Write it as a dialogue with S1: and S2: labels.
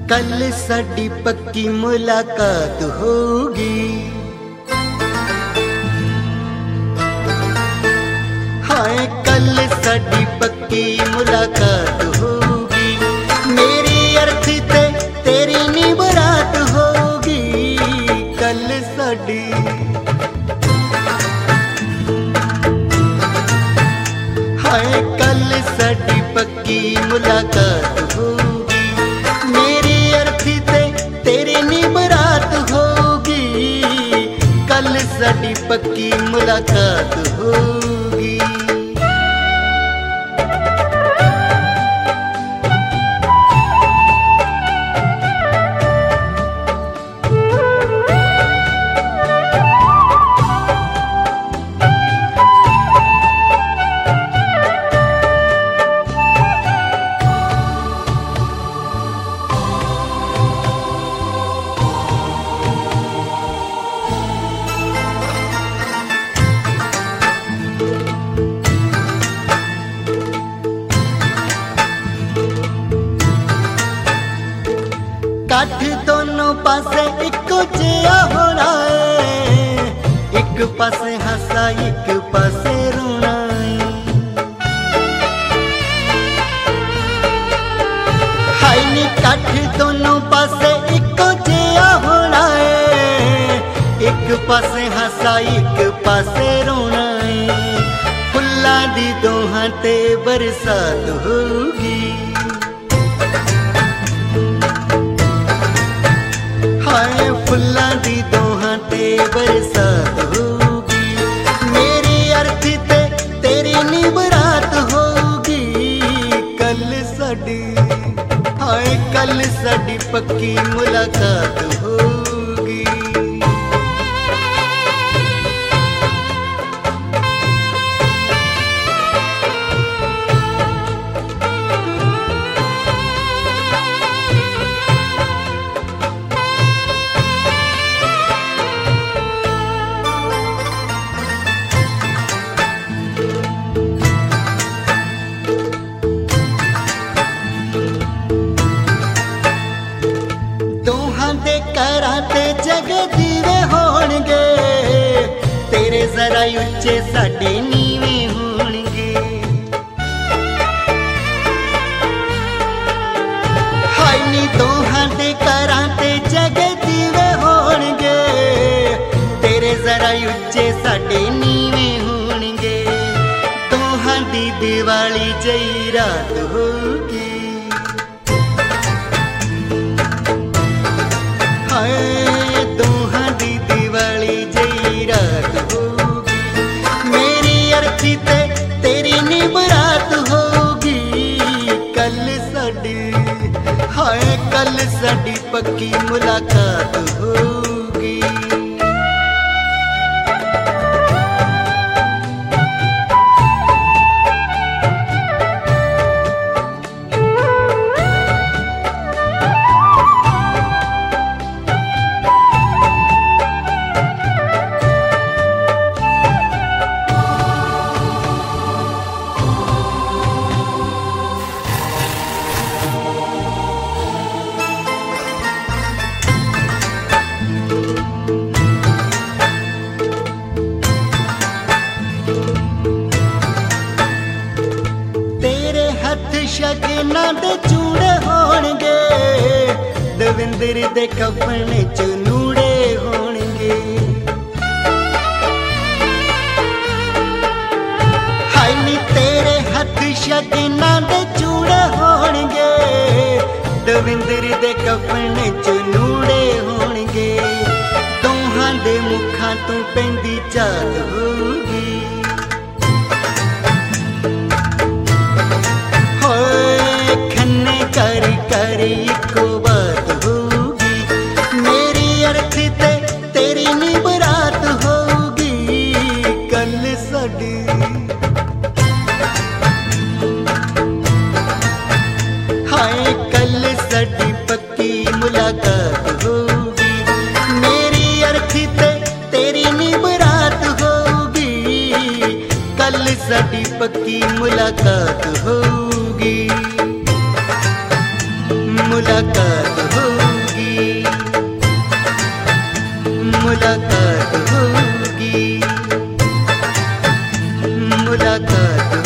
S1: कल साडी पक्की मुलाकात होगी। हाय कल साडी पक्की मुलाकात होगी। मेरी अर्थी ते तेरी नी बरात होगी। कल साडी हाय कल साडी पक्की मुलाकात होगी। मेरी अर्थी ते तेरी नी बरात होगी। कल साडी पक्की मुलाकात होगी। काठ दोनों पासे इको जिया होना है। एक पासे हंसा एक पासे रोना है। हाय नी काठ दोनों पासे इको जिया होना है। एक पासे हंसा एक पासे रोना है। फुल्लां दी दोहां ते बरसात होगी। हाय फुल्लां दी दोहां ते बरसात होगी। मेरी अर्थी ते तेरी नी बरात होगी। कल साडी हाय कल साडी पक्की मुलाकात होगी। घरां ते जग दीवे होणगे। तेरे जरा उच्चे साडे नीवे होणगे। हाय नी दोहां दे घरां ते जग दीवे होणगे। तेरे जरा उच्चे साडे नीवे होणगे। दोहां दी दिवाली जई रात होगी। दोहां दी दिवाली जई रात होगी। मेरी अर्थी ते तेरी नी बरात होगी। कल साडी हाय कल साडी पक्की मुलाकात होगी। शगना दे चूड़े होणगे। दविंदर दे कफन च नूड़े होणगे। हाय नी तेरे हथ शगना दे चूड़े होणगे। दविंदर दे कफन च नूड़े होणगे। दोहां दे मुखां तों पैंदी चाल होगी। करी करी इको बात होगी। मेरी अर्थी ते तेरी नी बरात होगी। कल साडी हाय कल साडी पक्की मुलाकात होगी। मेरी अर्थी ते तेरी नी बरात होगी। कल साडी पक्की मुलाकात होगी। मुलाकात हो मुलाकात होगी, मुलाकात